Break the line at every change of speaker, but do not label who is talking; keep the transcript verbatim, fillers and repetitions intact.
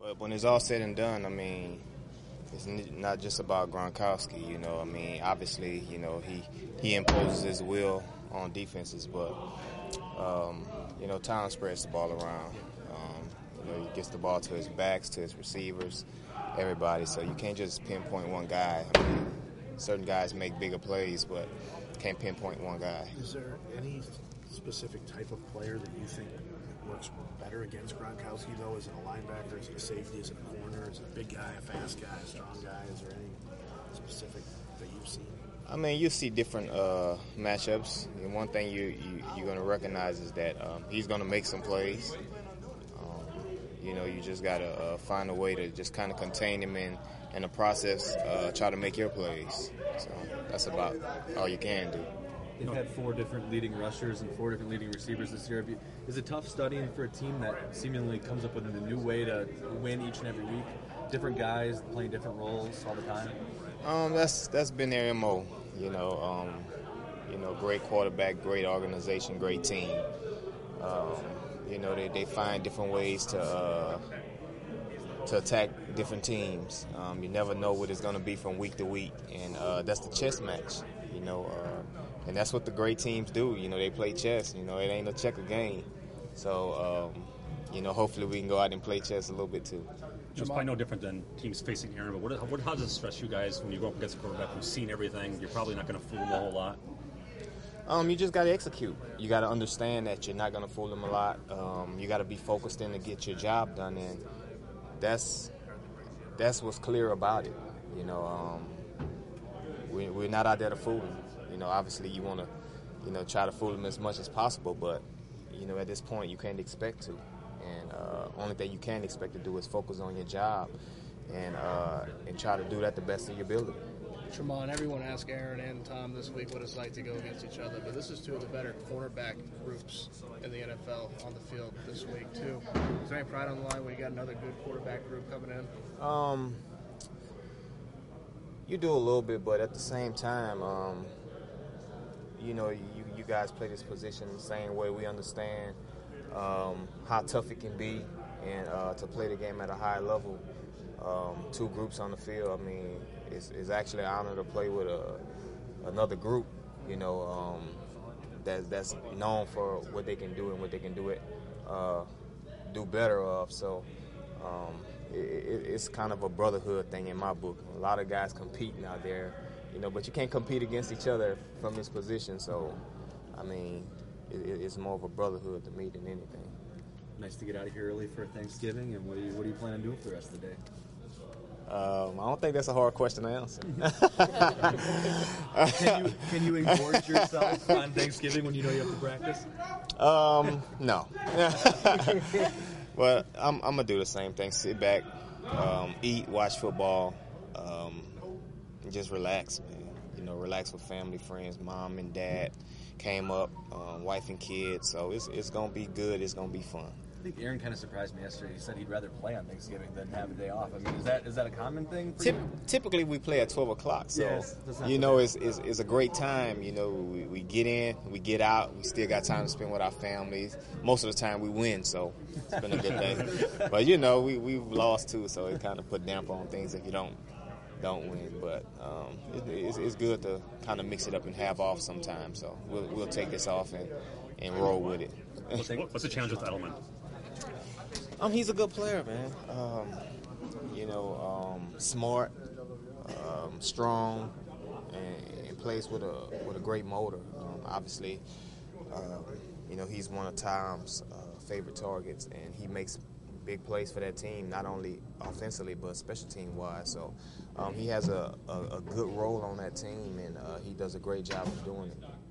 But when it's all said and done, I mean, it's not just about Gronkowski. You know, I mean, obviously, you know, he he imposes his will on defenses, but um, you know, Tom spreads the ball around. Um, you know, he gets the ball to his backs, to his receivers, everybody. So you can't just pinpoint one guy. I mean, certain guys make bigger plays, but can't pinpoint one guy.
Is there any specific type of player that you think works better against Gronkowski, though? Is it a linebacker? Is it a safety? Is it a corner? Is it a big guy, a fast guy, a strong guy? Is there any specific that you've seen?
I mean, you see different uh, matchups. And one thing you, you, you're going to recognize is that um, he's going to make some plays. Um, you know, you just got to uh, find a way to just kind of contain him in, in the process, uh, try to make your plays. So that's about all you can do.
They've had four different leading rushers and four different leading receivers this year. Is it tough studying for a team that seemingly comes up with a new way to win each and every week? Different guys playing different roles all the time?
Um, that's that's been their M O. You know, um, you know, great quarterback, great organization, great team. Um, you know, they, they find different ways to uh, to attack different teams. Um, you never know what it's going to be from week to week, and uh, that's the chess match. You know. Uh, And that's what the great teams do. You know, they play chess. You know, it ain't a checker game. So, um, you know, hopefully we can go out and play chess a little bit too.
It's probably no different than teams facing Aaron, but what, what, how does it stress you guys when you go up against a quarterback who's seen everything? You're probably not going to fool him a whole lot.
Um, you just got to execute. You got to understand that you're not going to fool them a lot. Um, you got to be focused in to get your job done, and that's that's what's clear about it. You know, um, we, we're not out there to fool them. You know, obviously you want to, you know, try to fool them as much as possible, but, you know, at this point you can't expect to. And uh, only thing you can expect to do is focus on your job and uh, and try to do that the best of your ability.
Tramon, everyone asked Aaron and Tom this week what it's like to go against each other, but this is two of the better cornerback groups in the N F L on the field this week, too. Is there any pride on the line when you got another good quarterback group coming in?
Um, you do a little bit, but at the same time, um, you know, you, you guys play this position the same way. We understand um, how tough it can be, and uh, to play the game at a high level. Um, two groups on the field, I mean, it's, it's actually an honor to play with a, another group, you know, um, that, that's known for what they can do and what they can do it, uh, do better of. So um, it, it, it's kind of a brotherhood thing in my book. A lot of guys competing out there. You know, but you can't compete against each other from this position. So, I mean, it, it's more of a brotherhood to me than anything.
Nice to get out of here early for Thanksgiving. And what do you what do you plan on doing for the rest of the day?
Um, I don't think that's a hard question to answer.
can you can you engorge yourself on Thanksgiving when you know you have to practice?
Um, no. Well, I'm, I'm gonna do the same thing. Sit back, um, eat, watch football. Um, Just relax, man. You know, relax with family, friends, mom and dad came up, um, wife and kids. So it's it's gonna be good. It's gonna be fun.
I think Aaron kind of surprised me yesterday. He said he'd rather play on Thanksgiving than have a day off. I mean, is that is that a common thing for
Typ-
you?
Typically, we play at twelve o'clock. So,
yes,
you know, it's, it's it's a great time. You know, we, we get in, we get out. We still got time to spend with our families. Most of the time, we win, so it's been a good day. But, you know, we, we've lost, too, so it kind of put damper on things if you don't don't win. But um, it, it's, it's good to kind of mix it up and have off sometimes. So we'll, we'll take this off and, and roll with it.
What's, what's the challenge with Edelman?
Um, he's a good player, man. Um, you know, um, smart, um, strong, and, and plays with a with a great motor. Um, obviously, um, you know, he's one of Tom's uh, favorite targets, and he makes big plays for that team, not only offensively but special team wise. So um, he has a, a, a good role on that team, and uh, he does a great job of doing it.